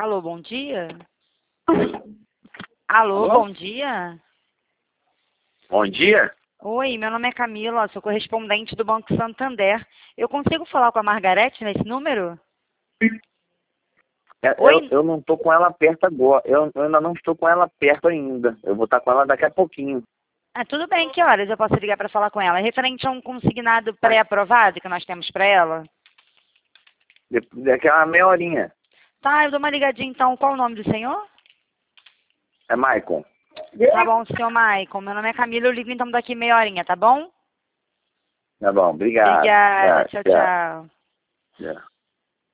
Alô, bom dia? Alô, Alô? bom dia? Bom dia. Oi, meu nome é Camila, sou correspondente do Banco Santander. Eu consigo falar com a Margarete nesse número? Oi? Eu não estou com ela perto agora. Eu ainda não estou com ela perto ainda. Eu vou estar com ela daqui a pouquinho. Ah, tudo bem, que horas eu posso ligar para falar com ela? É referente a um consignado pré-aprovado que nós temos para ela? Daqui a uma meia horinha. Tá, eu dou uma ligadinha então. Qual o nome do senhor? É Maicon. Tá bom, senhor Maicon. Meu nome é Camila, eu ligo então daqui meia horinha, tá bom? Tá bom, obrigado. Obrigada, Tá, tchau, tchau. tchau. Tchau.